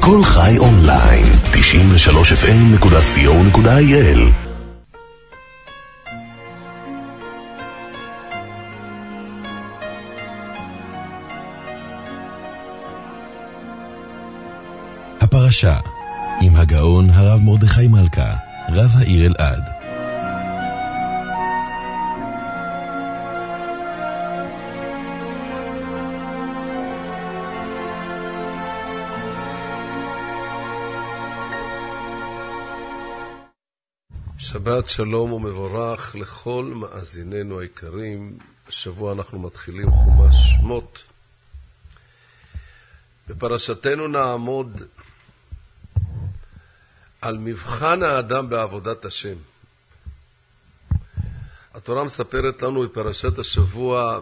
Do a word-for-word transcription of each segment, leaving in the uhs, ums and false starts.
כל חי אונליין, תשעים ושלוש אף אם נקודה סי או נקודה איי אל. הפרשה עם הגאון הרב מרדכי מלכה, רב העיר אלעד. שבת שלום ומבורך לכל מאזיננו היקרים. השבוע אנחנו מתחילים חומש שמות. בפרשתנו נעמוד על מבחן האדם בעבודת השם. התורה מספרת לנו בפרשת השבוע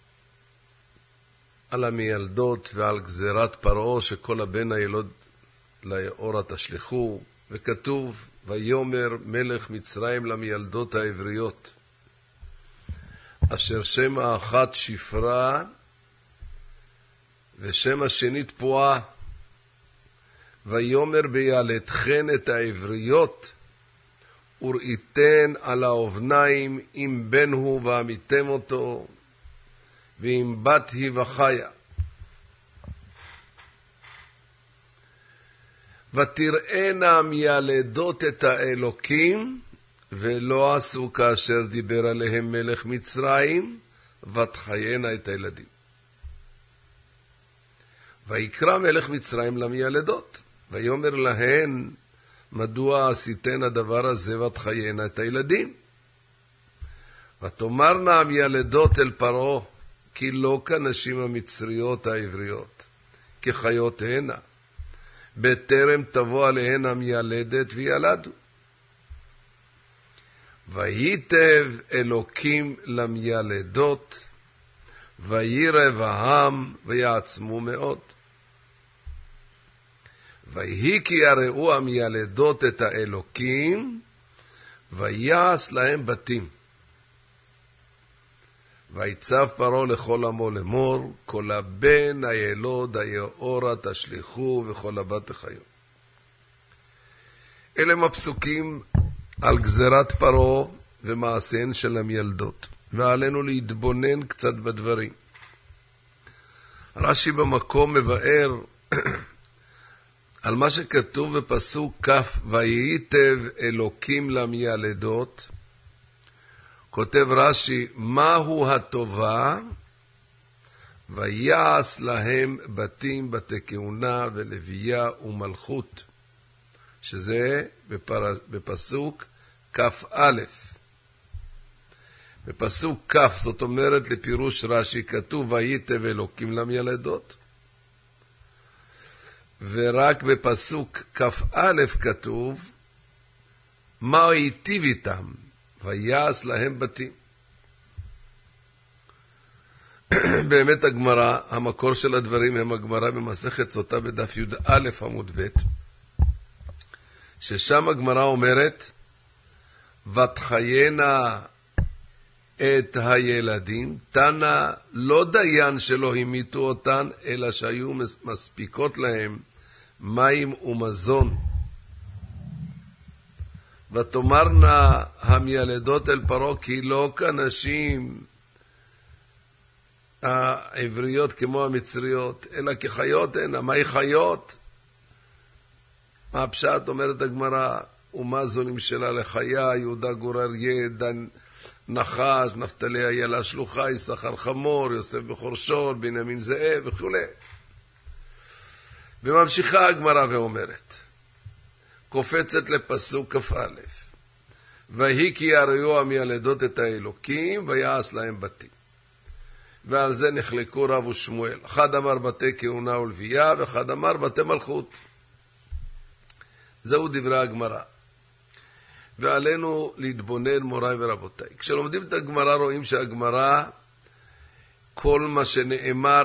על המילדות ועל גזירת פרעה שכל הבן הילוד לאורה תשלחו, וכתוב ויומר מלך מצרים למילדות העבריות אשר שם האחת שפרה ושם השנית פועה, ויומר בילדכן את העבריות וראיתן על האובניים אם בן הוא ועמיתם אותו ואם בת היא וחיה. ותראינה מילדות את האלוקים ולא עשו כאשר דיבר עליהם מלך מצרים, ותחיינה את הילדים. ויקרא מלך מצרים למילדות ויאמר להן מדוע עשיתן הדבר הזה ותחיינה את הילדים. ותאמרנה המילדות אל פרעה כי לא כנשים המצריות העבריות כחיות הנה, בטרם תבוא עליהן המילדת וילדו. וייטב אלוקים למילדות וירא העם ויעצמו מאוד. ויהי כי יראו המילדות את האלוקים ויעש להם בתים. ויצב פרעה לכל עמו לאמור כל הבן הילוד היאורה תשליכו וכל הבת תחיו. אלה הם הפסוקים על גזירת פרעה ומעשיהן של המילדות, ועלינו להתבונן קצת בדברים. רש"י במקום מבאר על מה שכתוב בפסוק כ' וייטב אלוקים למילדות. כותב רש"י מהו הטובה? ויעש להם בתים בתי כהונה ולוויה ומלכות, שזה בפר... בפסוק כ"א. בפסוק כ', זאת אומרת לפירוש רש"י, כתוב וייטב אלוקים למילדות, ורק בפסוק כ"א כתוב מה היטיב איתם, ויעש להם בתים. באמת הגמרא, המקור של הדברים הם הגמרא במסכת סוטה בדף י"א עמוד ב', ששם הגמרא אומרת ותחיינה את הילדים, תנא לא דיין שלא המיתו אותן, אלא שהיו מספיקות להם מים ומזון. ותאמרנה המילדות אל פרעה כי לא כנשים העבריות כמו המצריות, אלא כחיות הנה. מהי חיות? מה הפשט? אומרת הגמרא, ומה זו נמשלה לחיה, יהודה גור אריה, דן נחש, נפתלי איילה שלוחה, יששכר חמור, יוסף בכור שור, בנימין זאב וכו'. וממשיכה הגמרא ואומרת, קופצת לפסוק כ"א, ויהי כי יראו המילדות את האלוקים ויעש להם בתים. ועל זה נחלקו רב ושמואל, אחד אמר בתי כהונה ולוויה ואחד אמר בתי מלכות. זהו דברי הגמרא, ועלינו להתבונן מוריי ורבותיי. כשלומדים את הגמרא רואים שהגמרא, כל מה שנאמר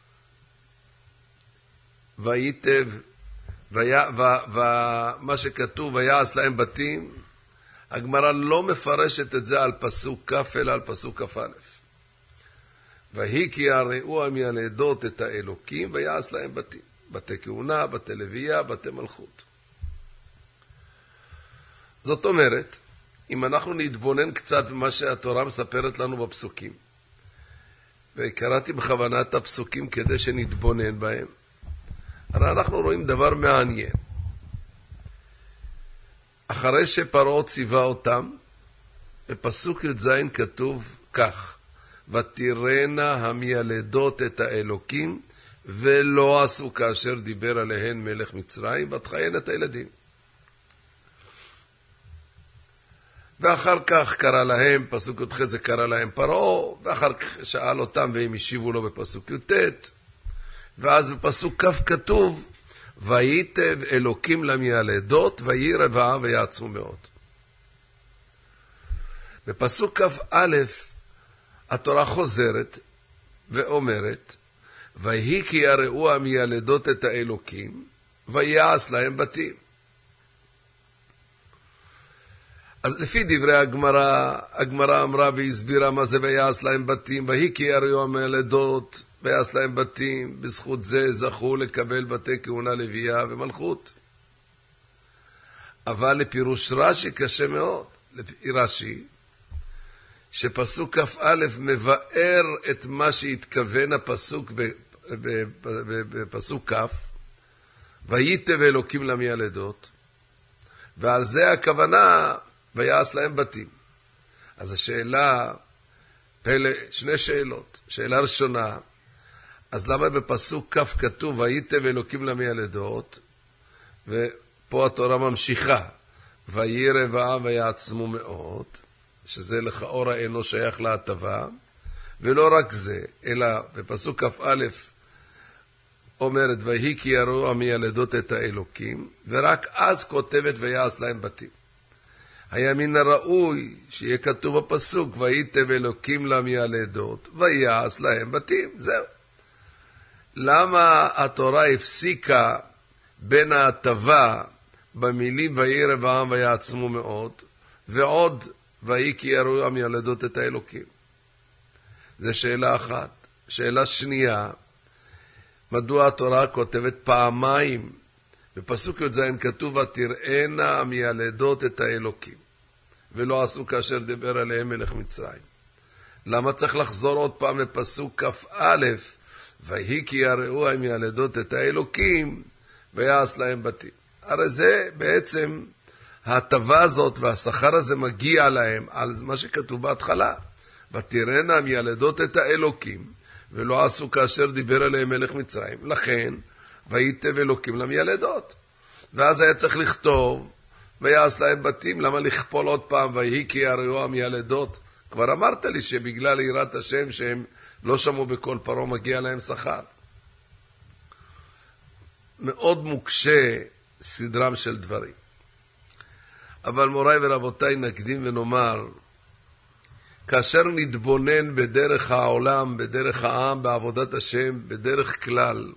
וייטב ומה שכתוב ויעש להם בתים, הגמרא לא מפרשת את זה על פסוק כ' אלא על פסוק כ"א. ויהי כי יראו המילדות את האלוקים ויעש להם בתים. בתי כהונה, בתי לוויה, בתי מלכות. זאת אומרת, אם אנחנו נתבונן קצת במה שהתורה מספרת לנו בפסוקים, וקראתי בכוונה את הפסוקים כדי שנתבונן בהם, הרי אנחנו רואים דבר מעניין. אחרי שפרעה ציווה אותם, בפסוק י"ז כתוב כך, ותראינה המילדות את האלוקים, ולא עשו כאשר דיבר עליהן מלך מצרים, ותחיין את הילדים. ואחר כך קרא להם, פסוק י"ח זה קרא להם פרעה, ואחר כך שאל אותם והם השיבו לו בפסוק י"ט, ואז בפסוק כ' כתוב, וייטב אלוקים למילדות, ויהי רבעה ויעצמו מאוד. בפסוק כ"א התורה חוזרת ואומרת, ויהי כי יראו המילדות את האלוקים, ויעש להם בתים. אז לפי דברי הגמרא, הגמרא אמרה והסבירה מה זה ויעש להם בתים, ויהי כי יראו המילדות, ויעש להם בתים, בזכות זה זכו לקבל בתי כהונה לוויה ומלכות. אבל לפירוש רש"י קשה מאוד, רש"י, שפסוק כ"א מבאר את מה שהתכוון הפסוק בפסוק כ', וייטב אלוקים למילדות, ועל זה הכוונה ויעש להם בתים. אז השאלה, פלא, שני שאלות. שאלה ראשונה, אז למה בפסוק כ' כתוב וייטב אלוקים למילדות, ופה התורה ממשיכה, ויהי רבעה ויעצמו מאוד, שזה לכאורה אינו שייך להטבה, ולא רק זה, אלא בפסוק כ"א אומרת, ויהי כי יראו המילדות את האלוקים, ורק אז כותבת ויעש להם בתים. היה מן הראוי שיהיה כתוב בפסוק, וייטב אלוקים למילדות, ויעש להם בתים. זהו. למה התורה הפסיקה בין ההטבה במילים ויהי רבעה ויעצמו מאוד, ועוד ויהי כי יראו המילדות את האלוקים? זו שאלה אחת. שאלה שנייה, מדוע התורה כותבת פעמיים? בפסוק י"ז כתוב, ותראינה המילדות את האלוקים, ולא עשו כאשר דיבר עליהם מלך מצרים. למה צריך לחזור עוד פעם בפסוק כ"א, ויהי כי יראו המילדות את האלוקים, ויעש להם בתים? הרי זה בעצם ההטבה הזאת והשכר הזה מגיע להם על מה שכתוב בהתחלה. ותראינה המילדות את האלוקים, ולא עשו כאשר דיבר עליהם מלך מצרים. לכן, וייטב אלוקים למילדות. ואז היה צריך לכתוב, ויעש להם בתים. למה לכפול עוד פעם, ויהי כי יראו המילדות? כבר אמרת לי שבגלל יראת השם שהם לא שמעו בקול פרעה מגיע להם שכר. מאוד מוקשה סדרם של דברים. אבל מוריי ורבותיי, נקדים ונאמר, כאשר נתבונן בדרך העולם, בדרך העם, בעבודת השם, בדרך כלל,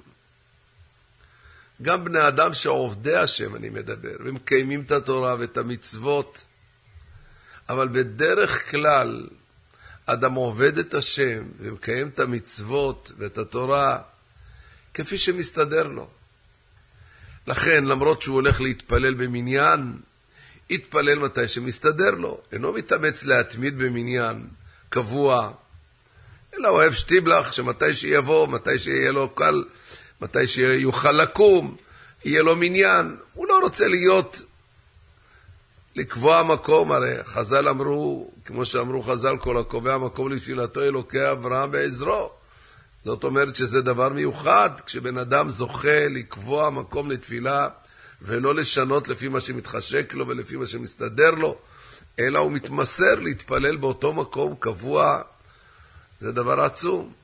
גם בני אדם שעובדי השם אני מדבר, ומקיימים את התורה ואת המצוות, אבל בדרך כלל, אדם עובד את השם ומקיים את המצוות ואת התורה כפי שמסתדר לו. לכן, למרות שהוא הולך להתפלל במניין, יתפלל מתי שמסתדר לו. אינו מתאמץ להתמיד במניין קבוע, אלא אוהב שטיבלח, שמתי שיבוא, מתי שיהיה לו קל, מתי שיוכל לקום, יהיה לו מניין. הוא לא רוצה להיות, לקבוע מקום. הרי חז"ל אמרו, כמו שאמרו חז"ל, כל הקובע מקום לתפילתו אלוקי אברהם בעזרו. זאת אומרת שזה דבר מיוחד, כשבן אדם זוכה לקבוע מקום לתפילה, ולא לשנות לפי מה שמתחשק לו ולפי מה שמסתדר לו, אלא הוא מתמסר להתפלל באותו מקום קבוע. זה דבר עצום.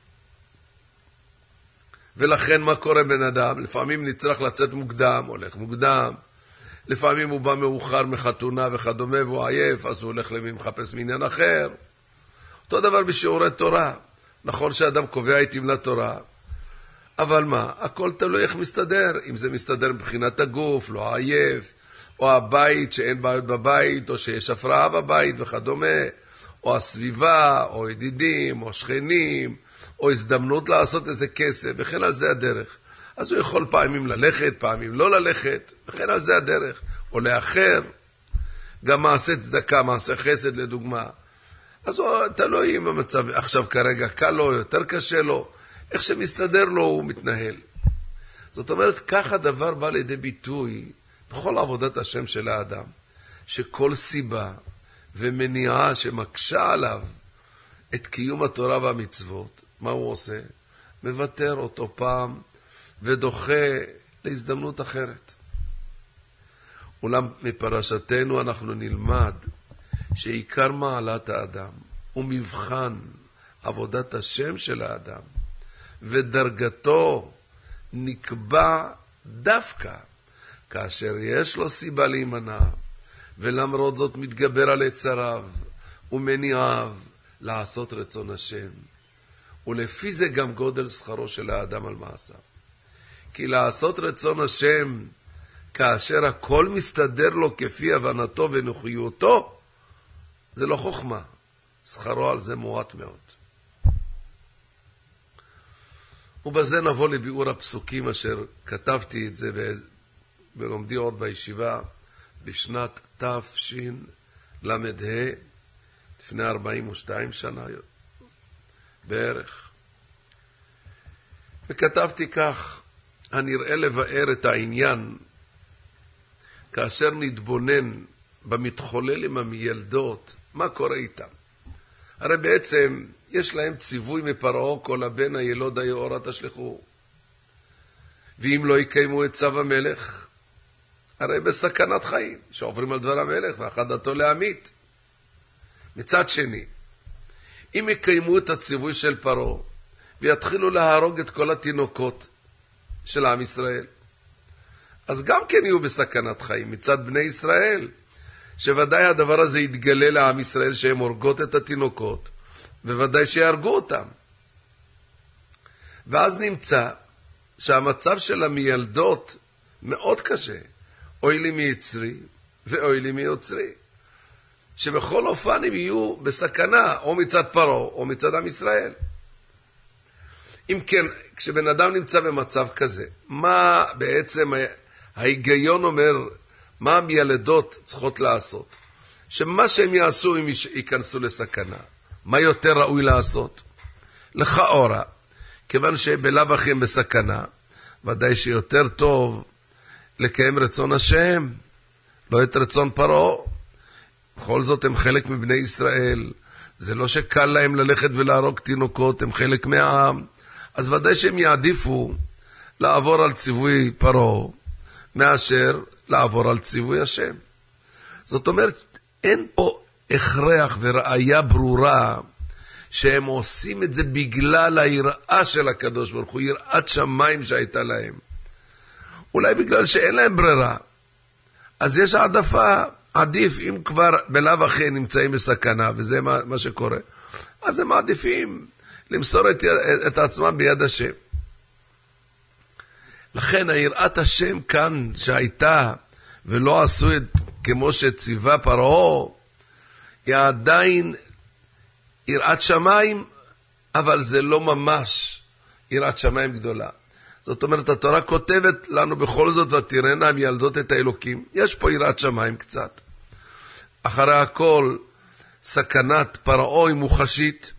ולכן מה קורה בן אדם? לפעמים נצטרך לצאת מוקדם, הולך מוקדם. לפעמים הוא בא מאוחר מחתונה וכדומה והוא עייף, אז הוא הולך למי מחפש מעניין אחר. אותו דבר בשיעורי תורה. נכון שאדם קובע עיתים לתורה, אבל מה? הכל תלוי איך מסתדר. אם זה מסתדר מבחינת הגוף, לא עייף, או הבית שאין בעיות בבית, או שיש הפרעה בבית וכדומה, או הסביבה, או ידידים, או שכנים, או הזדמנות לעשות איזה כסף, וכן על זה הדרך. אז הוא יכול פעמים ללכת, פעמים לא ללכת, וכן על זה הדרך, או לאחר, גם מעשה צדקה, מעשה חסד לדוגמה. אז הוא תלוי אם המצב עכשיו כרגע קל לו, יותר קשה לו, איך שמסתדר לו הוא מתנהל. זאת אומרת, כך הדבר בא לידי ביטוי בכל עבודת השם של האדם, שכל סיבה ומניעה שמקשה עליו את קיום התורה והמצוות, מה הוא עושה? מוותר אותו פעם ודוחה להזדמנות אחרת. אולם מפרשתנו אנחנו נלמד שעיקר מעלת האדם הוא מבחן עבודת השם של האדם, ודרגתו נקבע דווקא כאשר יש לו סיבה להימנע, ולמרות זאת מתגבר על יצריו ומניעיו לעשות רצון השם. ולפי זה גם גודל שכרו של האדם על מעשיו. כי לעשות רצון השם כאשר הכל מסתדר לו כפי הבנתו ונוחיותו, זה לא חוכמה. שכרו על זה מועט מאוד. ובזה נבוא לביאור הפסוקים אשר כתבתי את זה ולומדי עוד בישיבה בשנת תשל"ה, לפני ארבעים ושתיים שנה בערך. וכתבתי כך: הנראה לבאר את העניין כאשר נתבונן במתחולל עם המילדות, מה קורה איתם. הרי בעצם יש להם ציווי מפרעה, כל הבן הילוד היאורה תשלחו. ואם לא יקיימו את צו המלך, הרי בסכנת חיים, שעוברים על דבר המלך ואחדתו להמית. מצד שני, אם יקיימו את הציווי של פרעה, ויתחילו להרוג את כל התינוקות של עם ישראל, אז גם כן יהיו בסכנת חיים מצד בני ישראל, שוודאי הדבר הזה יתגלה לעם ישראל שהם הורגות את התינוקות, וודאי שיהרגו אותם. ואז נמצא שהמצב של המילדות מאוד קשה, אוי לי מיצרי ואוי לי מיוצרי, שבכל אופן הם יהיו בסכנה, או מצד פרעה או מצד עם ישראל. אם כן, כשבן אדם נמצא במצב כזה, מה בעצם ההיגיון אומר, מה המילדות צריכות לעשות? שמה שהם יעשו הם ייכנסו לסכנה. מה יותר ראוי לעשות? לכאורה, כיוון שבלאו הכי הם בסכנה, ודאי שיותר טוב לקיים רצון השם, לא את רצון פרעה. בכל זאת הם חלק מבני ישראל, זה לא שקל להם ללכת ולהרוג תינוקות, הם חלק מהעם, אז ודאי שהם יעדיפו לעבור על ציווי פרעה, מאשר לעבור על ציווי השם. זאת אומרת, אין פה הכרח וראיה ברורה שהם עושים את זה בגלל היראה של הקדוש ברוך הוא, יראת שמיים שהייתה להם. אולי בגלל שאין להם ברירה. אז יש העדפה, עדיף, אם כבר בלאו הכי נמצאים בסכנה, וזה מה, מה שקורה, אז הם מעדיפים למסור את, את עצמם ביד השם. לכן היראת השם כאן שהייתה, ולא עשו את כמו שציווה פרעה, היא עדיין יראת שמיים, אבל זה לא ממש יראת שמיים גדולה. זאת אומרת, התורה כותבת לנו בכל זאת, ותראינה המילדות את האלוקים. יש פה יראת שמיים קצת. אחרי הכל, סכנת פרעה היא מוחשית,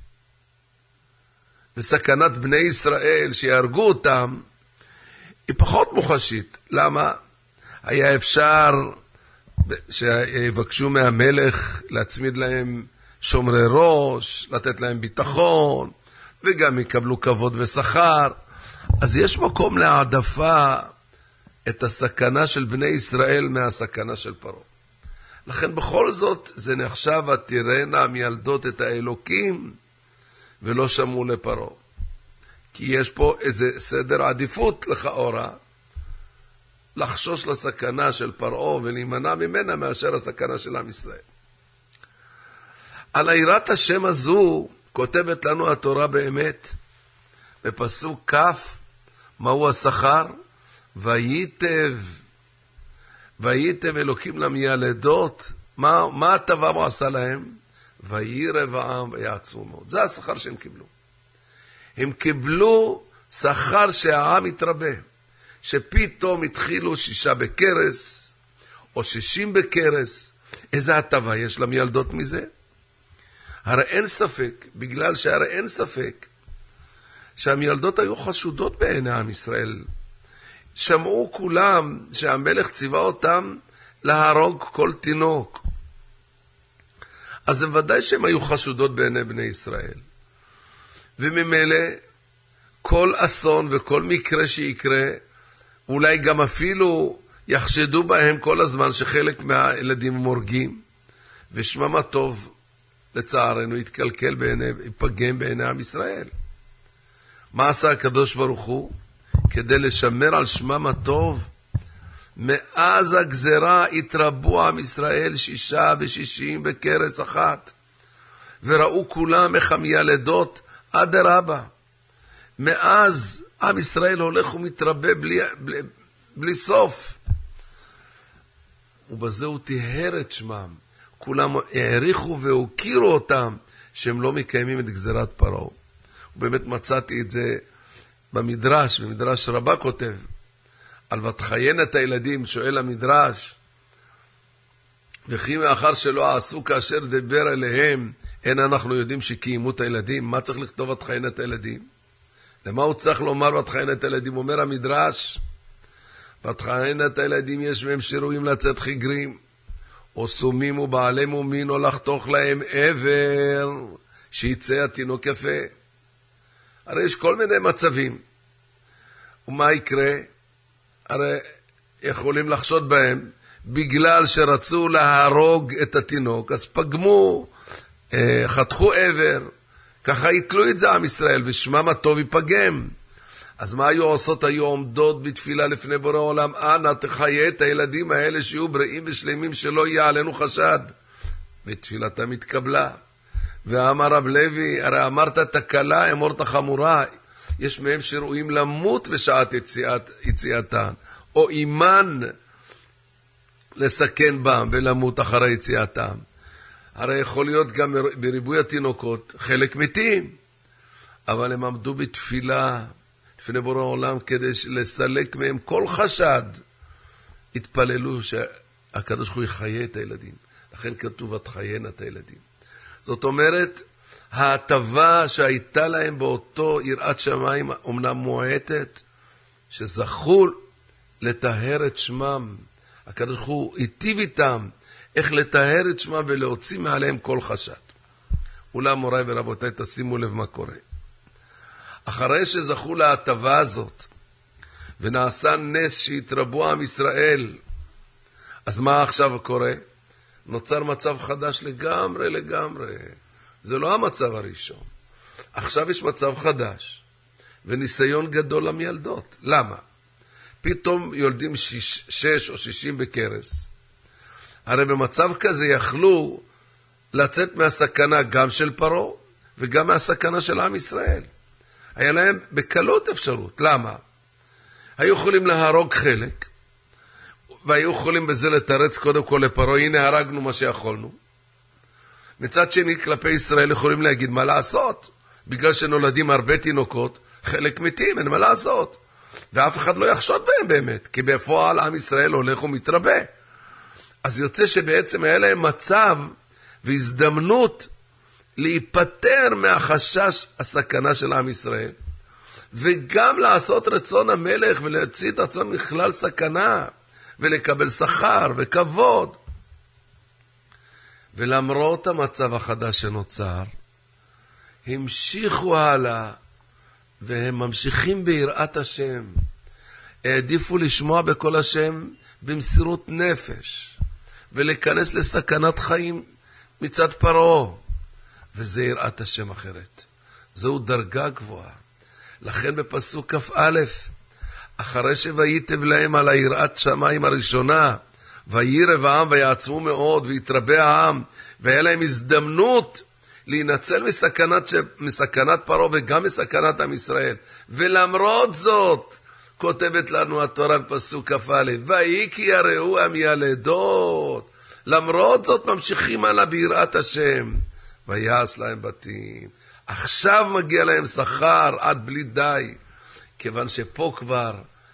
וסכנת בני ישראל שיהרגו אותם, היא פחות מוחשית. למה? היה אפשר שיבקשו מהמלך להצמיד להם שומרי ראש, לתת להם ביטחון, וגם יקבלו כבוד ושכר. אז יש מקום להעדפה את הסכנה של בני ישראל מהסכנה של פרעה. לכן בכל זאת זה נחשב ותראינה המילדות את האלוקים, ולא שמעו לפרעה. כי יש פה איזה סדר עדיפות לכאורה, לחשוש לסכנה של פרעה ולהימנע ממנה מאשר הסכנה של עם ישראל. על יראת השם הזו כותבת לנו התורה באמת, בפסוק כ', מהו השכר? וייטב, וייטב אלוקים למילדות. מה, מה הטבה הוא עשה להם? ויירב העם ויעצמו מאוד. זה השכר שהם קיבלו. הם קיבלו שכר שהעם יתרבה. שפתאום התחילו שישה בקרס, או שישים בקרס. איזה הטבה יש למילדות מזה? הרי אין ספק, בגלל שהרי אין ספק, שהמילדות היו חשודות בעיני עם ישראל. שמעו כולם שהמלך ציווה אותם להרוג כל תינוק. אז זה ודאי שהם היו חשודות בעיני בני ישראל. וממילא כל אסון וכל מקרה שיקרה, אולי גם אפילו יחשדו בהם כל הזמן שחלק מהילדים מורגים, ושמם הטוב לצערנו יתקלקל בעיני, יפגם בעיני עם ישראל. מה עשה הקדוש ברוך הוא? כדי לשמר על שמם הטוב, מאז הגזרה התרבו עם ישראל שישה ושישים בקרס אחת, וראו כולם איך המילדות עד הרבה. מאז עם ישראל הולך ומתרבה בלי, בלי, בלי סוף. ובזה הוא תיהר את שמם. כולם העריכו והוקירו אותם שהם לא מקיימים את גזירת פרעה. ובאמת מצאתי את זה במדרש, במדרש רבה כותב, על ותחיין את הילדים, שואל המדרש, וכי מאחר שלא עשו כאשר דבר אליהם, אין אנחנו יודעים שקיימו את הילדים. מה צריך לכתוב ותחיין את הילדים? למה הוא צריך לומר ותחיין את הילדים? אומר המדרש, ותחיין את הילדים יש מהם שירויים לצאת חיגרים, או סומים ובעלי מומין, או לחתוך להם עבר, שיצא התינוק יפה. הרי יש כל מיני מצבים. ומה יקרה? הרי יכולים לחשוד בהם, בגלל שרצו להרוג את התינוק, אז פגמו, חתכו עבר, ככה יתלו את זה עם ישראל, ושמם הטוב יפגם. אז מה היו עושות? היו עומדות בתפילה לפני בורא עולם, אנא תחיה את הילדים האלה שיהיו בריאים ושלמים, שלא יהיה עלינו חשד. ותפילתם התקבלה. ואמר רב לוי, הרי אמרת תקלה, אמרת חמורה, יש מהם שראויים למות בשעת יציאת, יציאתן, או אימן לסכן בם ולמות אחרי יציאתם. הרי יכול להיות גם בריבוי התינוקות חלק מתים, אבל הם עמדו בתפילה לפני בורא העולם כדי לסלק מהם כל חשד. התפללו שהקדוש ברוך הוא יחיה את הילדים. לכן כתוב ותחיין את הילדים. זאת אומרת, ההטבה שהייתה להם באותו יראת שמיים אומנם מועטת, שזכו לטהר את שמם. הקדוש ברוך הוא היטיב איתם איך לטהר את שמם ולהוציא מעליהם כל חשד. אולם מוריי ורבותיי, תשימו לב מה קורה. אחרי שזכו להטבה הזאת, ונעשה נס שהתרבו עם ישראל, אז מה עכשיו קורה? נוצר מצב חדש לגמרי לגמרי. זה לא המצב הראשון. עכשיו יש מצב חדש, וניסיון גדול למילדות. למה? פתאום יולדים שיש, שש או שישים בקרס. הרי במצב כזה יכלו לצאת מהסכנה גם של פרעה, וגם מהסכנה של עם ישראל. היה להם בקלות אפשרות. למה? היו יכולים להרוג חלק, והיו יכולים בזה לתרץ קודם כל לפרעה, הנה הרגנו מה שיכולנו. מצד שני, כלפי ישראל יכולים להגיד מה לעשות, בגלל שנולדים הרבה תינוקות, חלק מתים, אין מה לעשות. ואף אחד לא יחשוד בהם באמת, כי בפועל עם ישראל הולך ומתרבה. אז יוצא שבעצם היה להם מצב והזדמנות להיפטר מהחשש הסכנה של עם ישראל, וגם לעשות רצון המלך ולהוציא את עצמם מכלל סכנה, ולקבל שכר וכבוד. ולמרות המצב החדש שנוצר, המשיכו הלאה, והם ממשיכים ביראת השם. העדיפו לשמוע בכל השם במסירות נפש, ולהיכנס לסכנת חיים מצד פרעה. וזה יראת השם אחרת. זהו דרגה גבוהה. לכן בפסוק כ"א, אחרי שויטב להם על היראת שמיים הראשונה, וירב העם ויעצמו מאוד ויתרבה העם, והיה להם הזדמנות להינצל מסכנת, מסכנת פרעה וגם מסכנת עם ישראל. ולמרות זאת, כותבת לנו התורה בפסוק כ"א, ויהי כי יראו המילדות, למרות זאת ממשיכים הלאה ביראת השם, ויעש להם בתים. עכשיו מגיע להם שכר עד בלי די, כיוון שפה כבר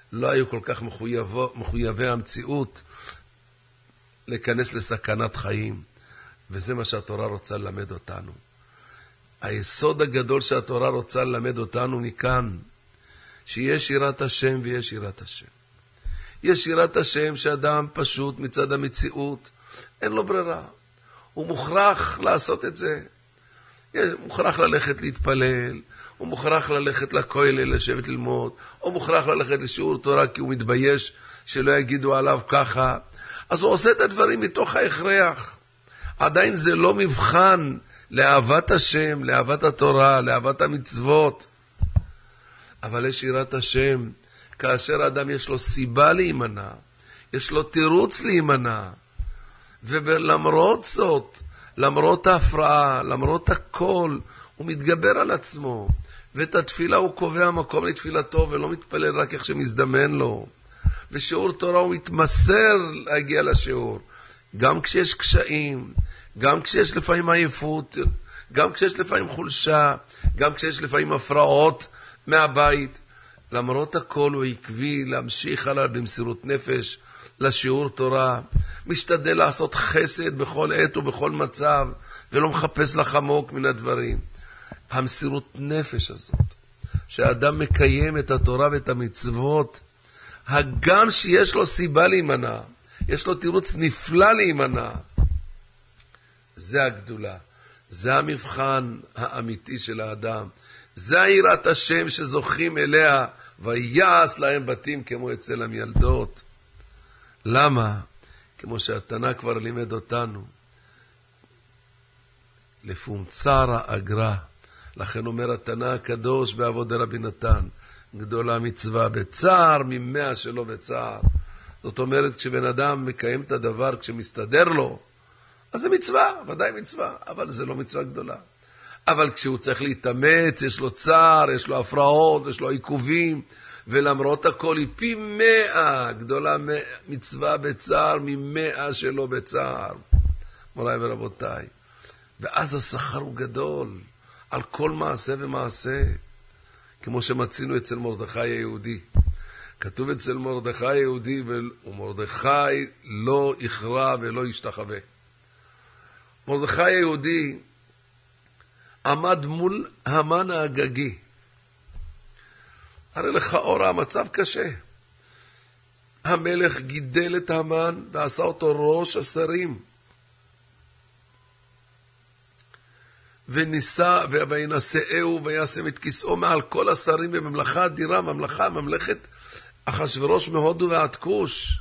לא היו כל כך מחויבו, מחויבי המציאות להיכנס לסכנת חיים. וזה מה שהתורה רוצה ללמד אותנו. היסוד הגדול שהתורה רוצה ללמד אותנו מכאן, שיש יראת השם ויש יראת השם. יש יראת השם שאדם פשוט מצד המציאות, אין לו ברירה. הוא מוכרח לעשות את זה. הוא מוכרח ללכת להתפלל, הוא מוכרח ללכת לכולל, לשבת ללמוד, הוא מוכרח ללכת לשיעור תורה כי הוא מתבייש שלא יגידו עליו ככה. אז הוא עושה את הדברים מתוך ההכרח. עדיין זה לא מבחן לאהבת השם, לאהבת התורה, לאהבת המצוות. אבל יש יראת השם, כאשר אדם יש לו סיבה להימנע, יש לו תירוץ להימנע, ולמרות זאת, למרות ההפרעה, למרות הכל, הוא מתגבר על עצמו, ואת התפילה הוא קובע מקום לתפילתו, ולא מתפלל רק איך שמזדמן לו. ושיעור תורה הוא מתמסר להגיע לשיעור, גם כשיש קשיים, גם כשיש לפעמים עייפות, גם כשיש לפעמים חולשה, גם כשיש לפעמים הפרעות מהבית. למרות הכל הוא עקבי להמשיך הלאה במסירות נפש לשיעור תורה, משתדל לעשות חסד בכל עת ובכל מצב, ולא מחפש לחמוק מן הדברים. המסירות נפש הזאת, שהאדם מקיים את התורה ואת המצוות, הגם שיש לו סיבה להימנע, יש לו תירוץ נפלא להימנע, זה הגדולה, זה המבחן האמיתי של האדם, זה יראת השם שזוכים אליה, ויעש להם בתים כמו אצל המילדות. למה? כמו שהתנא כבר לימד אותנו, לפומצרה אגרה. לכן אומר התנא הקדוש בעבוד רבי נתן, גדולה מצווה בצער ממאה שלא בצער. זאת אומרת, כשבן אדם מקיים את הדבר, כשמסתדר לו, אז זה מצווה, ודאי מצווה, אבל זה לא מצווה גדולה. אבל כשהוא צריך להתאמץ, יש לו צער, יש לו הפרעות, יש לו עיכובים, ולמרות הכל היא פי מאה, גדולה מצווה בצער ממאה שלא בצער. מוריי ורבותיי. ואז השכר הוא גדול, על כל מעשה ומעשה, כמו שמצינו אצל מרדכי היהודי. כתוב אצל מרדכי היהודי, ומרדכי לא יכרע ולא ישתחווה. מרדכי היהודי עמד מול המן האגגי. הרי לכאורה המצב קשה. המלך גידל את המן ועשה אותו ראש השרים. וניסה וינשאהו וישם את כיסאו מעל כל השרים בממלכה אדירה, ממלכה, ממלכת אחשוורוש מהודו ועד כוש.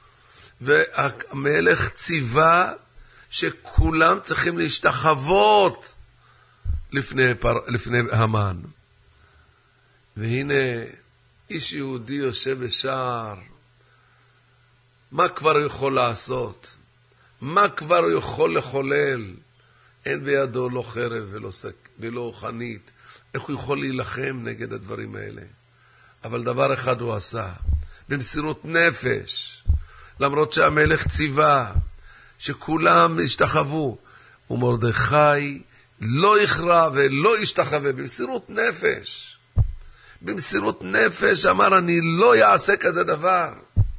והמלך ציווה שכולם צריכים להשתחוות לפני, פר... לפני המן. והנה איש יהודי יושב בשער, מה כבר הוא יכול לעשות? מה כבר הוא יכול לחולל? אין בידו לא חרב ולא, סק... ולא חנית. איך הוא יכול להילחם נגד הדברים האלה? אבל דבר אחד הוא עשה, במסירות נפש, למרות שהמלך ציווה שכולם ישתחוו, ומרדכי לא יכרע ולא ישתחווה, במסירות נפש. במסירות נפש אמר, אני לא יעשה כזה דבר.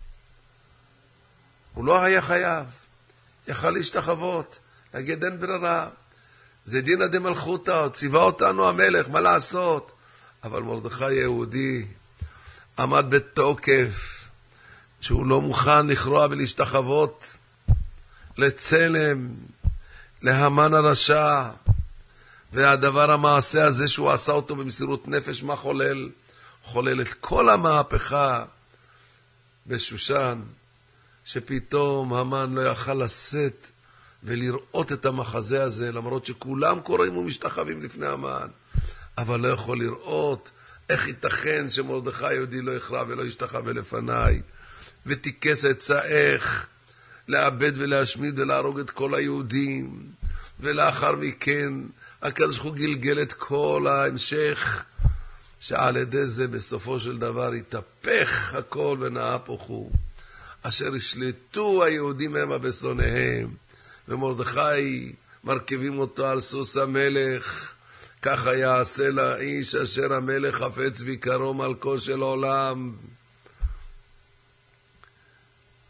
הוא לא היה חייב, יכל להשתחוות, להגיד אין ברירה. זה דינא דמלכותא, ציווה אותנו המלך, מה לעשות? אבל מרדכי יהודי עמד בתוקף, שהוא לא מוכן לכרוע ולהשתחוות לצלם, להמן הרשע. והדבר המעשה הזה שהוא עשה אותו במסירות נפש, מה חולל? חולל את כל המהפכה בשושן, שפתאום המן לא יכל לשאת ולראות את המחזה הזה, למרות שכולם קוראים ומשתחווים לפני המן, אבל לא יכול לראות איך ייתכן שמרדכי יהודי לא יכרע ולא ישתחווה לפניי, ותיקס את צאך לאבד ולהשמיד ולהרוג את כל היהודים. ולאחר מכן הקדוש ברוך הוא גלגל את כל ההמשך, שעל ידי זה בסופו של דבר התהפך הכל ונהפוך הוא, אשר השלטו היהודים המה בשונאיהם. ומרדכי מרכיבים אותו על סוס המלך, ככה יעשה לאיש אשר המלך חפץ ביקרו מלכו של עולם.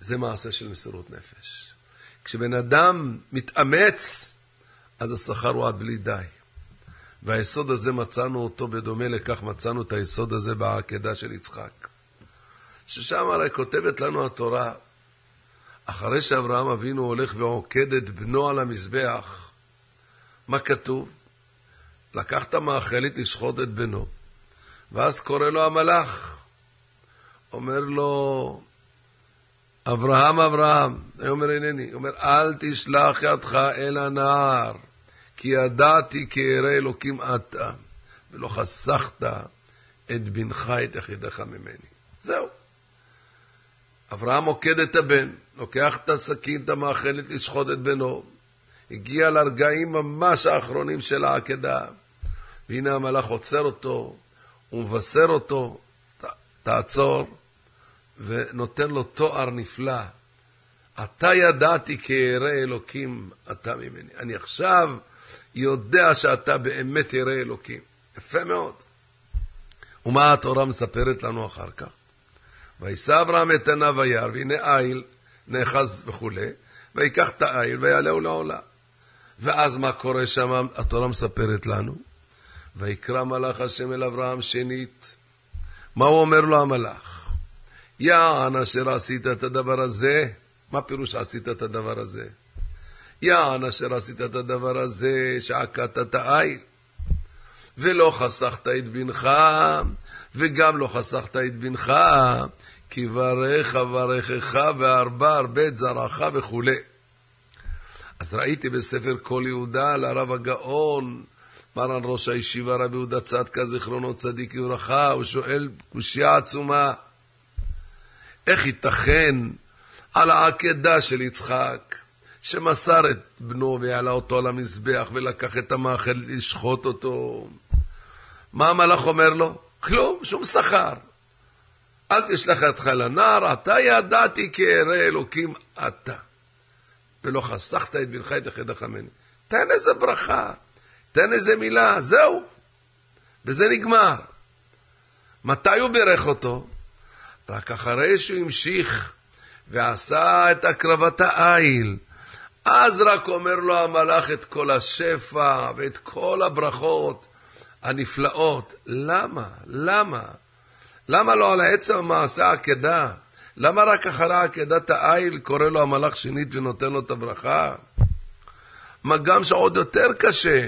זה מעשה של מסירות נפש. כשבן אדם מתאמץ, אז השכר הוא עד בלי די. והיסוד הזה מצאנו אותו, בדומה לכך מצאנו את היסוד הזה בעקדה של יצחק. ששם הרי כותבת לנו התורה, אחרי שאברהם אבינו הולך ועוקד את בנו על המזבח, מה כתוב? לקח את המאכלת לשחוט את בנו, ואז קורא לו המלאך, אומר לו, אברהם, אברהם, הוא אומר, אינני, הוא אומר, אל תשלח ידך אל הנער, כי ידעתי כי ירא אלוקים אתה, ולא חסכת את בנך, את יחידך ממני. זהו. אברהם עוקד את הבן, לוקח את הסכין, את המאכלת לשחוט את בנו, הגיע לרגעים ממש האחרונים של העקדה, והנה המלאך עוצר אותו, הוא מבשר אותו, תעצור, ונותן לו תואר נפלא. אתה ידעתי כי ירא אלוקים אתה ממני. אני עכשיו יודע שאתה באמת ירא אלוקים. יפה מאוד. ומה התורה מספרת לנו אחר כך? וישא אברהם את עיניו וירא, והנה איל נאחז וכו', ויקח את האיל ויעלהו לעולה. ואז מה קורה שם? התורה מספרת לנו. ויקרא מלאך השם אל אברהם שנית. מה הוא אומר לו המלאך? יען אשר עשית את הדבר הזה. מה פירוש עשית את הדבר הזה? יען אשר עשית את הדבר הזה שעקדת את האיל, ולא חסכת את בנך, וגם לא חסכת את בנך, כי ברך ברכך והרבה הרבה את זרעך וכו'. אז ראיתי בספר כל יהודה לרב הגאון, מרן ראש הישיבה רבי יהודה צדקה זיכרונו צדיק לברכה, הוא שואל קושיה עצומה, איך ייתכן על העקדה של יצחק, שמסר את בנו ויעלה אותו על המזבח ולקח את המאכל לשחוט אותו? מה המלאך אומר לו? כלום, שום שכר. אל תשלח ידך לנער, אתה ידעתי כי ירא אלוקים אתה, ולא חסכת את בנך את יחידך ממני. תן איזה ברכה, תן איזה מילה, זהו. וזה נגמר. מתי הוא בירך אותו? רק אחרי שהוא המשיך ועשה את הקרבת האיל, אז רק אומר לו המלאך את כל השפע ואת כל הברכות הנפלאות. למה? למה? למה לא על עצם המעשה העקדה? למה רק אחרי עקדת האיל קורא לו המלאך שנית ונותן לו את הברכה? מה גם שעוד יותר קשה,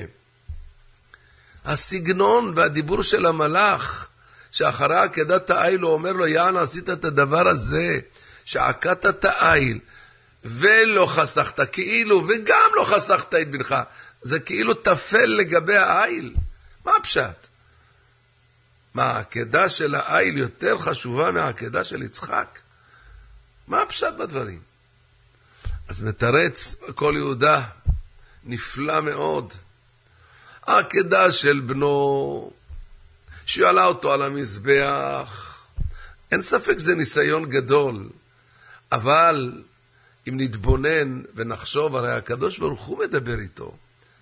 הסגנון והדיבור של המלאך, שאחרי עקדת האיל הוא אומר לו, יען עשית את הדבר הזה, שעקדת את האיל, ולא חסכת, כאילו, וגם לא חסכת את בנך. זה כאילו תפל לגבי האיל. מה הפשט? מה, העקדה של האיל יותר חשובה מהעקדה של יצחק? מה הפשט בדברים? אז מתרץ כל יהודה, נפלא מאוד. העקדה של בנו, שיעלה אותו על המזבח, אין ספק זה ניסיון גדול, אבל אם נתבונן ונחשוב, הרי הקדוש ברוך הוא מדבר איתו.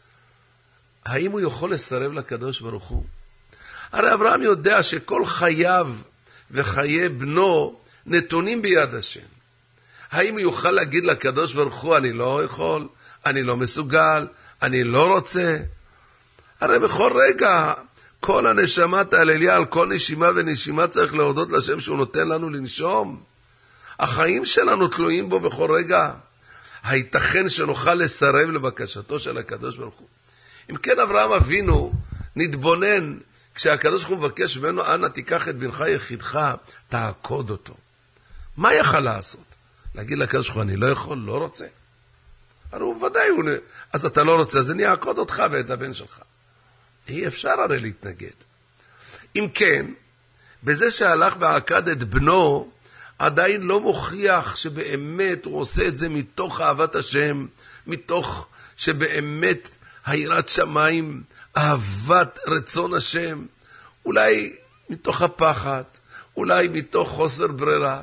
האם הוא יכול לסרב לקדוש ברוך הוא? הרי אברהם יודע שכל חייו וחיי בנו נתונים ביד השם. האם הוא יוכל להגיד לקדוש ברוך הוא, אני לא יכול, אני לא מסוגל, אני לא רוצה? הרי בכל רגע, כל הנשמה תהלליה, על כל נשימה ונשימה צריך להודות לשם שהוא נותן לנו לנשום. החיים שלנו תלויים בו בכל רגע. הייתכן שנוכל לסרב לבקשתו של הקדוש ברוך הוא? אם כן, אברהם אבינו נתבונן, כשהקדוש ברוך הוא מבקש ממנו, אנא תיקח את בנך יחידך, תעקוד אותו. מה יכל לעשות? להגיד לקדוש ברוך הוא, אני לא יכול, לא רוצה. הרי הוא ודאי, הוא... אז אתה לא רוצה, אז אני אעקוד אותך ואת הבן שלך. אי אפשר הרי להתנגד. אם כן, בזה שהלך ועקד את בנו, עדיין לא מוכיח שבאמת הוא עושה את זה מתוך אהבת השם, מתוך שבאמת היראת שמיים, אהבת רצון השם, אולי מתוך הפחד, אולי מתוך חוסר ברירה.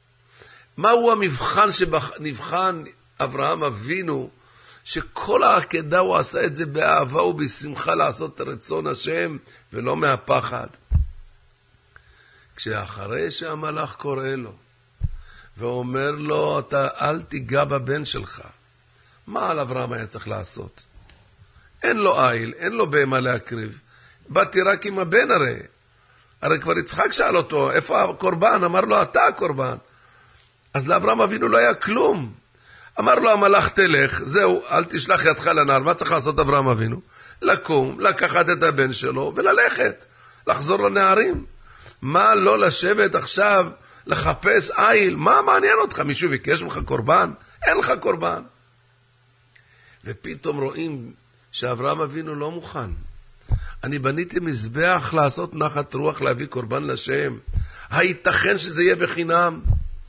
מהו המבחן שנבחן אברהם אבינו, שכל העקדה הוא עשה את זה באהבה ובשמחה לעשות את רצון השם, ולא מהפחד? כשאחרי שהמלאך קורא לו, ואומר לו, אתה אל תיגע בבן שלך. מה על אברהם היה צריך לעשות? אין לו איל, אין לו בהמה להקריב. באתי רק עם הבן הרי. הרי כבר יצחק שאל אותו, איפה הקורבן? אמר לו, אתה הקורבן. אז לאברהם אבינו לא היה כלום. אמר לו, המלאך תלך, זהו, אל תשלח ידך לנער. מה צריך לעשות אברהם אבינו? לקום, לקחת את הבן שלו וללכת, לחזור לנערים. מה לא לשבת עכשיו, לחפש איל? מה מעניין אותך? מישהו ביקש ממך קורבן? אין לך קורבן. ופתאום רואים שאברהם אבינו לא מוכן. אני בניתי מזבח לעשות נחת רוח, להביא קורבן לשם. הייתכן שזה יהיה בחינם?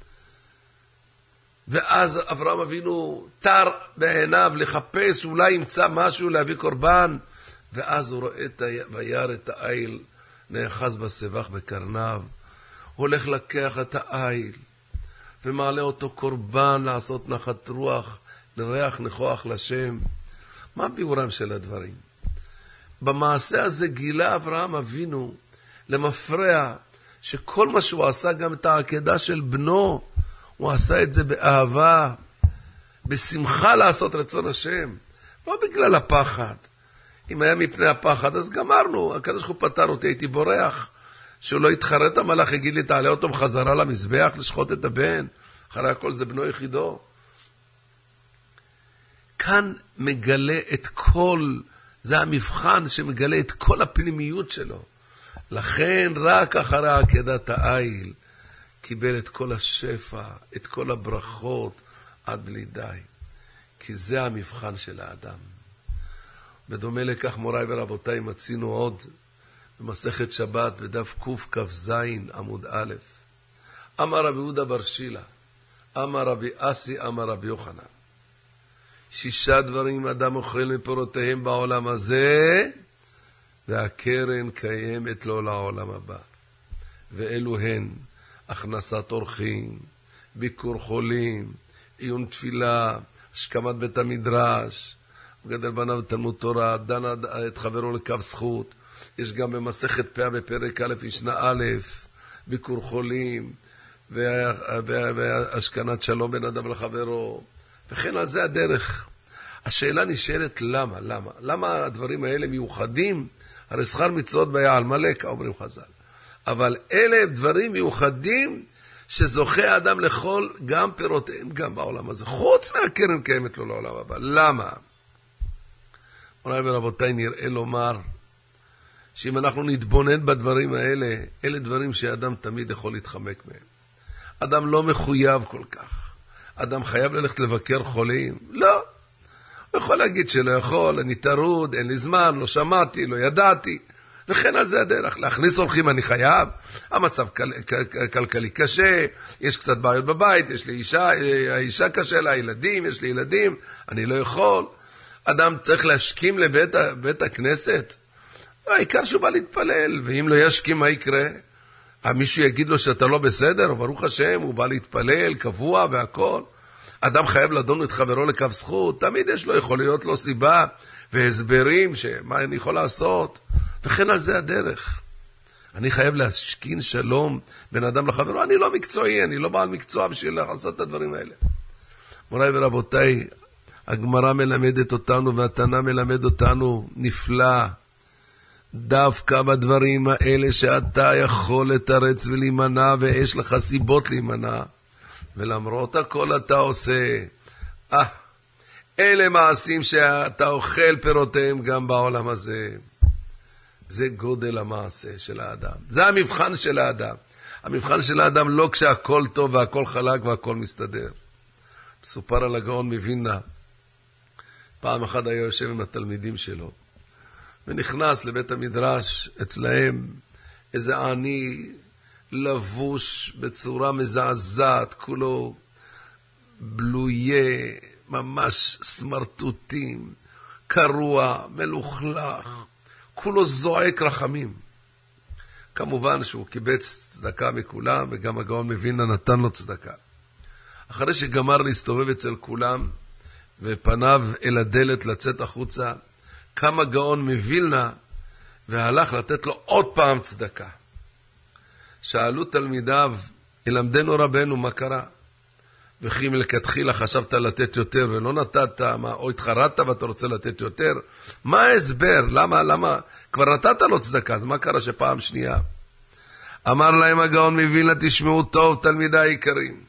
ואז אברהם אבינו תר בעיניו לחפש, אולי ימצא משהו להביא קורבן. ואז הוא רואה את וירא את האיל נאחז בסבך בקרניו. הוא הולך לקח את האיל ומעלה אותו קורבן לעשות נחת רוח, לריח ניחוח לשם. מה ביאורם של הדברים? במעשה הזה גילה אברהם אבינו למפרע שכל מה שהוא עשה, גם את העקדה של בנו, הוא עשה את זה באהבה, בשמחה לעשות רצון השם, לא בגלל הפחד. אם היה מפני הפחד, אז גמרנו, הקדוש ברוך הוא פטר אותי, הייתי בורח, שהוא לא יתחרט המלאך, יגיד לי, תעלה אותו בחזרה למזבח, לשחוט את הבן, אחרי הכל זה בנו יחידו. כאן מגלה את כל, זה המבחן שמגלה את כל הפנימיות שלו. לכן רק אחרי עקדת האיל, קיבל את כל השפע, את כל הברכות, עד בלי די. כי זה המבחן של האדם. בדומה לכך, מוריי ורבותיי, מצינו עוד במסכת שבת, בדף קכ"ז עמוד א'. אמר רבי יהודה בר שילא, אמר רבי אסי, אמר רבי יוחנן. שישה דברים אדם אוכל מפירותיהם בעולם הזה, והקרן קיימת לו לעולם הבא. ואלו הן הכנסת אורחים, ביקור חולים, עיון תפילה, השכמת בית המדרש, גדל בניו תלמוד תורה, דן את חברו לקו זכות. יש גם במסכת פאה בפרק א' משנה א', ביקור חולים, והשכנת שלום בין אדם לחברו, וכן על זה הדרך. השאלה נשאלת למה, למה? למה הדברים האלה מיוחדים? הרי שכר מצוות ביעל מלא, אומרים חז"ל. אבל אלה דברים מיוחדים שזוכה האדם לכל גם פירותיהם, גם בעולם הזה. חוץ מהקרן קיימת לו לעולם הבא. למה? אולי ורבותיי נראה לומר שאם אנחנו נתבונן בדברים האלה, אלה דברים שאדם תמיד יכול להתחמק מהם. אדם לא מחויב כל כך. אדם חייב ללכת לבקר חולים? לא. הוא יכול להגיד שלא יכול, אני תרוד, אין לי זמן, לא שמעתי, לא ידעתי. וכן על זה הדרך. להכניס אורחים אני חייב, המצב כלכלי קשה, יש קצת בעיות בבית, יש לי אישה, האישה קשה לה, ילדים, יש לי ילדים, אני לא יכול. אדם צריך להשכים לבית בית הכנסת, העיקר שהוא בא להתפלל, ואם לא ישכים מה יקרה? מישהו יגיד לו שאתה לא בסדר, ברוך השם, הוא בא להתפלל, קבוע והכל. אדם חייב לדון את חברו לקו זכות, תמיד יש לו, יכול להיות לו סיבה והסברים שמה אני יכול לעשות, וכן על זה הדרך. אני חייב להשכין שלום בין אדם לחברו, אני לא מקצועי, אני לא בעל מקצוע בשביל לעשות את הדברים האלה. מוריי ורבותיי, הגמרא מלמדת אותנו והתנא מלמד אותנו נפלא, דווקא בדברים האלה שאתה יכול לתרץ ולהימנע ויש לך סיבות להימנע, ולמרות הכל אתה עושה, אה, אלה מעשים שאתה אוכל פירותיהם גם בעולם הזה. זה גודל המעשה של האדם, זה המבחן של האדם. המבחן של האדם לא כשהכל טוב והכל חלק והכל מסתדר. מסופר על הגאון מווילנה, פעם אחת היה יושב עם התלמידים שלו, ונכנס לבית המדרש אצלהם איזה עני לבוש בצורה מזעזעת, כולו בלויה, ממש סמרטוטים, קרוע, מלוכלך, כולו זועק רחמים. כמובן שהוא קיבץ צדקה מכולם, וגם הגאון מווילנה נתן לו צדקה. אחרי שגמר להסתובב אצל כולם, ופניו אל הדלת לצאת החוצה, קם הגאון מווילנה, והלך לתת לו עוד פעם צדקה. שאלו תלמידיו, ילמדנו רבנו מה קרה? וכי מלכתחילה חשבת לתת יותר ולא נתת, מה, או התחרדת ואתה רוצה לתת יותר, מה ההסבר? למה, למה? כבר נתת לו צדקה, אז מה קרה שפעם שנייה? אמר להם הגאון מווילנה, תשמעו טוב תלמידי היקרים.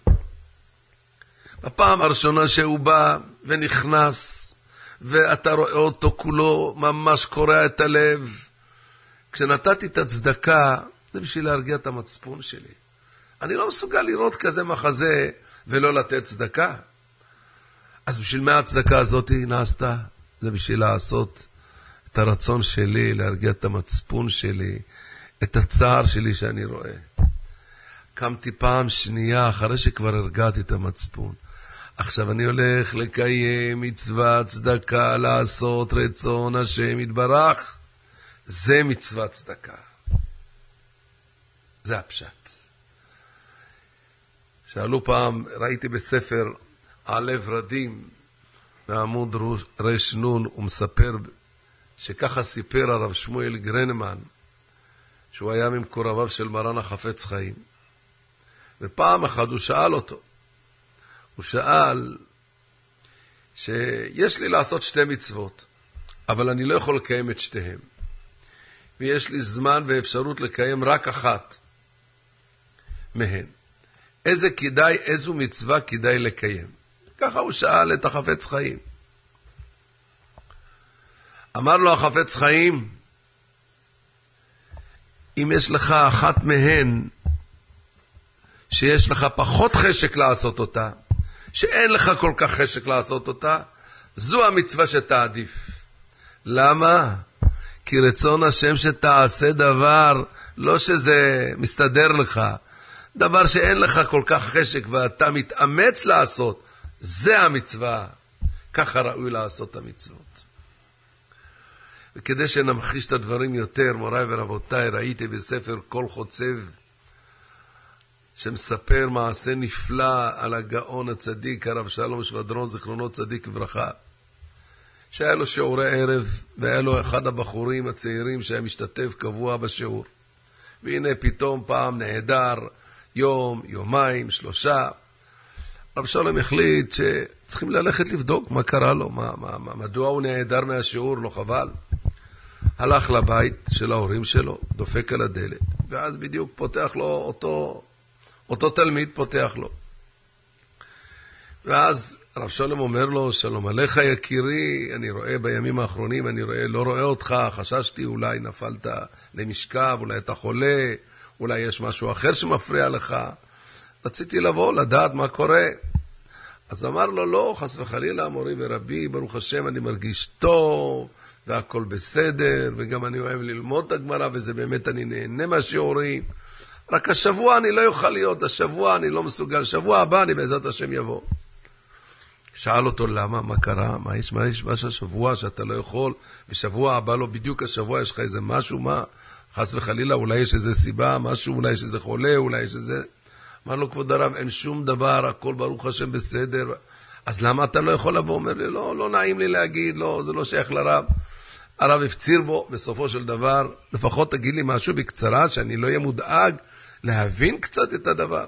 בפעם הראשונה שהוא בא ונכנס, ואתה רואה אותו כולו ממש קורע את הלב, כשנתתי את הצדקה, זה בשביל להרגיע את המצפון שלי. אני לא מסוגל לראות כזה מחזה ולא לתת צדקה. אז בשביל מה הצדקה הזאת נעשתה? זה בשביל לעשות את הרצון שלי, להרגיע את המצפון שלי, את הצער שלי שאני רואה. קמתי פעם שנייה אחרי שכבר הרגעתי את המצפון. עכשיו אני הולך לקיים מצוות צדקה, לעשות רצון השם יתברך. זה מצוות צדקה. זה הפשט. שאלו פעם, ראיתי בספר עלי ורדים, בעמוד רש נון, הוא מספר שככה סיפר הרב שמואל גרנמן, שהוא היה ממקורביו של מרן החפץ חיים. ופעם אחת הוא שאל אותו, הוא שאל שיש לי לעשות שתי מצוות, אבל אני לא יכול לקיים את שתיהם. ויש לי זמן ואפשרות לקיים רק אחת מהן. איזה כדאי, איזו מצווה כדאי לקיים? ככה הוא שאל את החפץ חיים. אמר לו החפץ חיים, אם יש לך אחת מהן, שיש לך פחות חשק לעשות אותה, שאין לך כל כך חשק לעשות אותה, זו המצווה שתעדיף. למה? כי רצון השם שתעשה דבר, לא שזה מסתדר לך, דבר שאין לך כל כך חשק ואתה מתאמץ לעשות, זה המצווה. ככה ראוי לעשות את המצוות. וכדי שנמחיש את הדברים יותר, מוריי ורבותיי, ראיתי בספר כל חוצב, שמספר מעשה נפלא על הגאון הצדיק, הרב שלום שבדרון, זיכרונו צדיק וברכה, שהיה לו שיעורי ערב, והיה לו אחד הבחורים הצעירים שהיה משתתף קבוע בשיעור. והנה פתאום פעם נהדר, יום, יומיים, שלושה. רב שלום החליט שצריכים ללכת לבדוק מה קרה לו, מה, מה, מה, מדוע הוא נהדר מהשיעור, לא חבל. הלך לבית של ההורים שלו, דופק על הדלת, ואז בדיוק פותח לו אותו, אותו תלמיד פותח לו. ואז רב שלום אומר לו, שלום עליך יקירי, אני רואה בימים האחרונים, אני רואה, לא רואה אותך, חששתי אולי נפלת למשכב, אולי אתה חולה, אולי יש משהו אחר שמפריע לך. רציתי לבוא, לדעת מה קורה. אז אמר לו, לא, חס וחלילה, מורי ורבי, ברוך השם, אני מרגיש טוב, והכל בסדר, וגם אני אוהב ללמוד את הגמרא, וזה באמת אני נהנה מהשיעורים. רק השבוע אני לא יוכל להיות, השבוע אני לא מסוגל, שבוע הבא אני בעזרת השם יבוא. שאל אותו למה, מה קרה, מה יש, מה יש, מה השבוע שאתה לא יכול, ושבוע הבא לא בדיוק השבוע, יש לך איזה משהו, מה, חס וחלילה, אולי יש איזה סיבה, משהו, אולי יש איזה חולה, אולי יש איזה... אמר לו, כבוד הרב, אין שום דבר, הכל ברוך השם בסדר, אז למה אתה לא יכול לבוא? אומר לי, לא, לא נעים לי להגיד, לא, זה לא שייך לרב. הרב הפציר בו, בסופו של דבר, לפחות תגיד לי משהו בקצרה, שאני לא אהיה מודאג, להבין קצת את הדבר.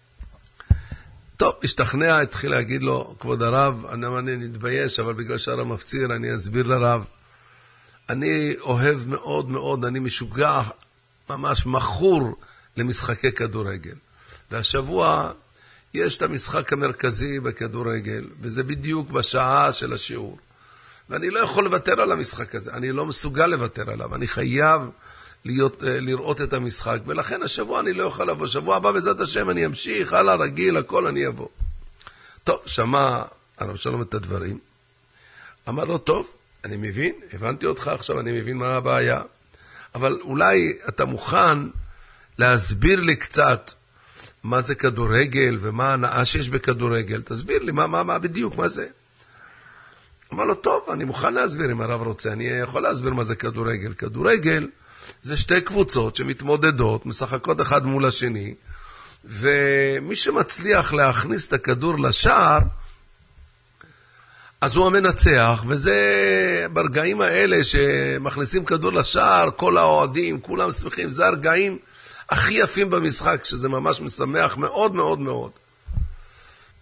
טוב, השתכנע, התחיל להגיד לו, כבוד הרב, אני, אני נתבייש, אבל בגלל שהרב מפציר, אני אסביר לרב. אני אוהב מאוד מאוד, אני משוגע, ממש מחור למשחקי כדורגל. והשבוע יש את המשחק המרכזי בכדורגל, וזה בדיוק בשעה של השיעור. ואני לא יכול לוותר על המשחק הזה, אני לא מסוגל לוותר עליו, אני חייב להיות, לראות את המשחק, ולכן השבוע אני לא יכול לבוא, שבוע הבא בעזרת השם אני אמשיך, הלאה רגיל, הכל אני אבוא. טוב, שמע הרב שלום את הדברים, אמר לו, טוב, אני מבין, הבנתי אותך עכשיו, אני מבין מה הבעיה, אבל אולי אתה מוכן להסביר לי קצת, מה זה כדורגל ומה ההנאה שיש בכדורגל, תסביר לי מה, מה, מה בדיוק, מה זה. אמר לו, טוב, אני מוכן להסביר אם הרב רוצה, אני יכול להסביר מה זה כדורגל. כדורגל זה שתי קבוצות שמתמודדות, משחקות אחד מול השני, ומי שמצליח להכניס את הכדור לשער, אז הוא המנצח, וזה ברגעים האלה שמכניסים כדור לשער, כל האוהדים, כולם שמחים, זה הרגעים הכי יפים במשחק, שזה ממש משמח מאוד מאוד מאוד.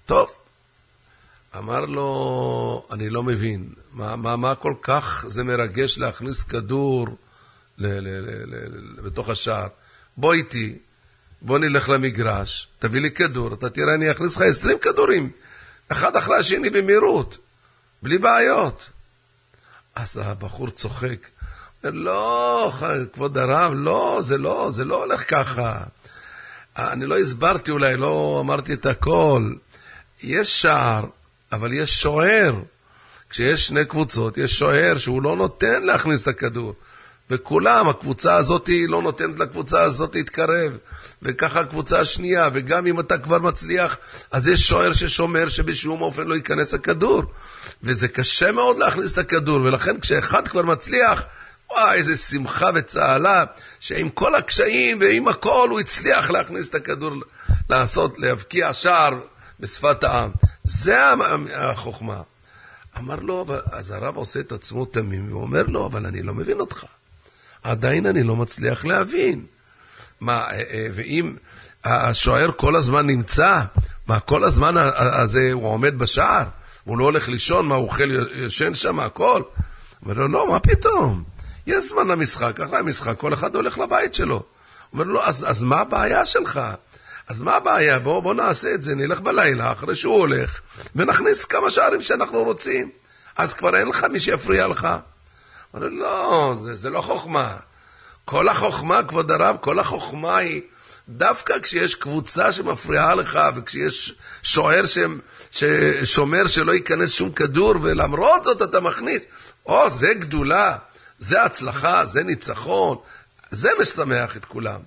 טוב. אמר לו, אני לא מבין, מה, מה, מה כל כך זה מרגש להכניס כדור ל, ל, ל, ל, ל, בתוך השער? בוא איתי, בוא נלך למגרש, תביא לי כדור, אתה תראה, אני אכניס לך עשרים כדורים, אחד אחרי השני במהירות, בלי בעיות. אז הבחור צוחק, לא, כבוד הרב, לא, זה לא, זה לא הולך ככה. אני לא הסברתי אולי, לא אמרתי את הכל. יש שער, אבל יש שוער. כשיש שני קבוצות, יש שוער שהוא לא נותן להכניס את הכדור. וכולם, הקבוצה הזאת לא נותנת לקבוצה הזאת להתקרב. וככה הקבוצה השנייה, וגם אם אתה כבר מצליח, אז יש שוער ששומר שבשום אופן לא ייכנס הכדור. וזה קשה מאוד להכניס את הכדור, ולכן כשאחד כבר מצליח, וואי, איזה שמחה וצהלה, שעם כל הקשיים ועם הכל הוא הצליח להכניס את הכדור, לעשות, להבקיע שער בשפת העם. זה החוכמה. אמר לו, אז הרב עושה את עצמו תמים, והוא אומר לו, אבל אני לא מבין אותך. עדיין אני לא מצליח להבין. מה, ואם השוער כל הזמן נמצא, מה, כל הזמן הזה הוא עומד בשער, הוא לא הולך לישון, מה, הוא אוכל ישן שם, הכל? אומר לו, לא, מה פתאום? יש זמן למשחק, אחרי המשחק, כל אחד הולך לבית שלו. אומר לו, אז, אז מה הבעיה שלך? אז מה הבעיה? בוא, בוא נעשה את זה, נלך בלילה, אחרי שהוא הולך, ונכניס כמה שערים שאנחנו רוצים. אז כבר אין לך מי שיפריע לך. אומר לו, לא, זה, זה לא חוכמה. כל החוכמה, כבוד הרב, כל החוכמה היא, דווקא כשיש קבוצה שמפריעה לך, וכשיש שוער ש, ששומר שלא ייכנס שום כדור, ולמרות זאת אתה מכניס, או, זה גדולה. זה הצלחה, זה ניצחון, זה משמח את כולם.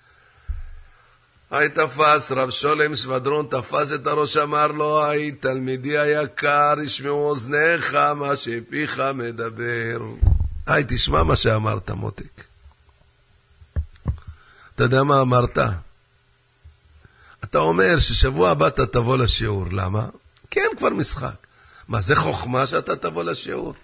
היי תפס, רב שולם שבדרון תפס את הראש, אמר לו, היי תלמידי היקר, ישמעו אוזניך מה שפיך מדבר. היי, תשמע מה שאמרת, מותק. אתה יודע מה אמרת? אתה אומר ששבוע הבא אתה תבוא לשיעור, למה? כן, כבר משחק. מה, זה חוכמה שאתה תבוא לשיעור?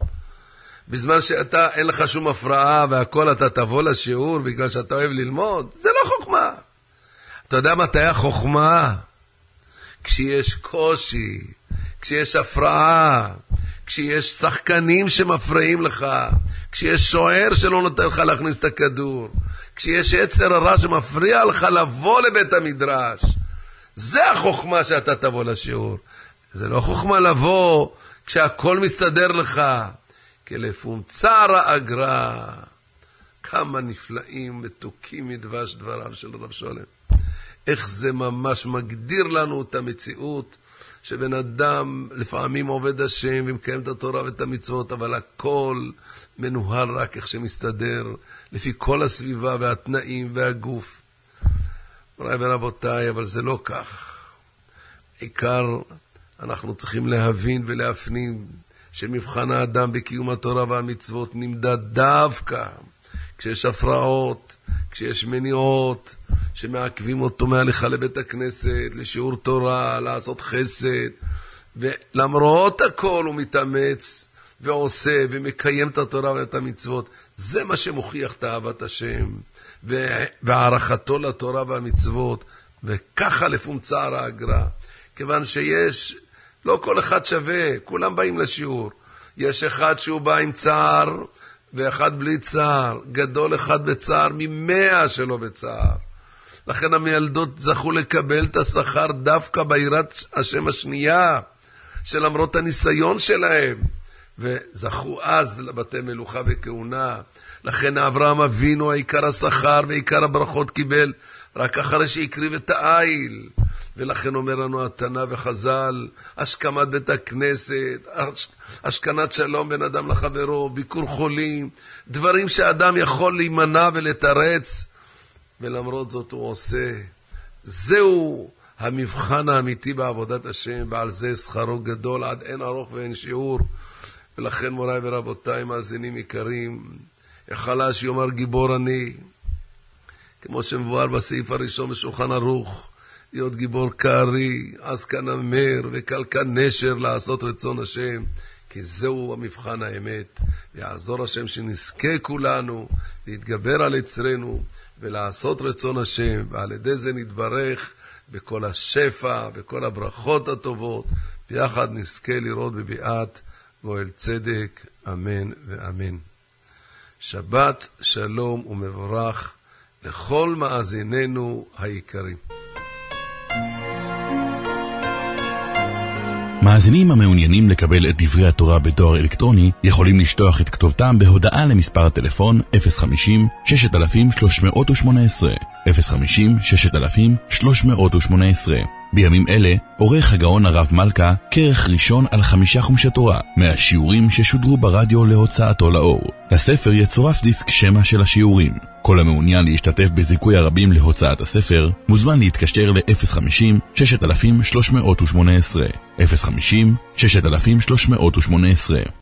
בזמן שאתה אין לך שום הפרעה והכל אתה תבוא לשיעור בגלל שאתה אוהב ללמוד, זה לא חוכמה. אתה יודע מתי החוכמה? כשיש קושי, כשיש הפרעה, כשיש שחקנים שמפריעים לך, כשיש שוער שלא נותן לך להכניס את הכדור, כשיש יצר הרע שמפריע לך לבוא לבית המדרש. זה החוכמה שאתה תבוא לשיעור. זה לא חוכמה לבוא כשהכל מסתדר לך. כלפום צער אגרה. כמה נפלאים מתוקים מדבש דבריו של רב שולם. איך זה ממש מגדיר לנו את המציאות, שבן אדם לפעמים עובד השם ומקיים את התורה ואת המצוות, אבל הכל מנוהל רק איך שמסתדר, לפי כל הסביבה והתנאים והגוף. מוריי ורבותיי, אבל זה לא כך. עיקר אנחנו צריכים להבין ולהפנים, שמבחן האדם בקיום התורה והמצוות נמדד דווקא כשיש הפרעות, כשיש מניעות, שמעכבים אותו מהליכה לבית הכנסת, לשיעור תורה, לעשות חסד, ולמרות הכל הוא מתאמץ ועושה ומקיים את התורה ואת המצוות. זה מה שמוכיח את אהבת השם והערכתו לתורה והמצוות, וככה לפום צער האגרה. כיוון שיש, לא כל אחד שווה, כולם באים לשיעור. יש אחד שהוא בא עם צער ואחד בלי צער, גדול אחד בצער ממאה שלו בצער. לכן המילדות זכו לקבל את השכר דווקא ביראת השם השנייה, שלמרות הניסיון שלהם, וזכו אז לבתי מלוכה וכהונה. לכן אברהם אבינו העיקר השכר ועיקר הברכות קיבל רק אחרי שהקריב את העיל. ולכן אומר לנו התנא וחז"ל, השכמת בית הכנסת, השכנת שלום בין אדם לחברו, ביקור חולים, דברים שאדם יכול להימנע ולתרץ, ולמרות זאת הוא עושה. זהו המבחן האמיתי בעבודת השם, ועל זה שכרו גדול עד אין ארוך ואין שיעור. ולכן מוריי ורבותיי, מאזינים יקרים, החלש יאמר גיבור אני, כמו שמבואר בסעיף הראשון בשולחן ערוך, להיות גיבור קרי, עסקן אמר וקלקן נשר לעשות רצון השם, כי זהו המבחן האמת. ויעזור השם שנזכה כולנו להתגבר על יצרנו ולעשות רצון השם, ועל ידי זה נתברך בכל השפע, בכל הברכות הטובות, ויחד נזכה לראות בביאת גואל צדק, אמן ואמן. שבת שלום ומבורך לכל מאזיננו היקרים. מאזינים המעוניינים לקבל את דברי התורה בדואר אלקטרוני יכולים לשלוח את כתובתם בהודעה למספר הטלפון אפס חמישים שש אלף שלוש מאות ושמונה עשרה אפס חמישים שש אלף שלוש מאות ושמונה עשרה. בימים אלה עורך הגאון הרב מלכה כרך ראשון על חמישה חומשי תורה מהשיעורים ששודרו ברדיו להוצאתו לאור. לספר יצורף דיסק שמע של השיעורים. כל המעוניין להשתתף בזיכוי הרבים להוצאת הספר מוזמן להתקשר ל-אפס חמישים שש אלף שלוש מאות ושמונה עשרה אפס חמישים שש אלף שלוש מאות ושמונה עשרה.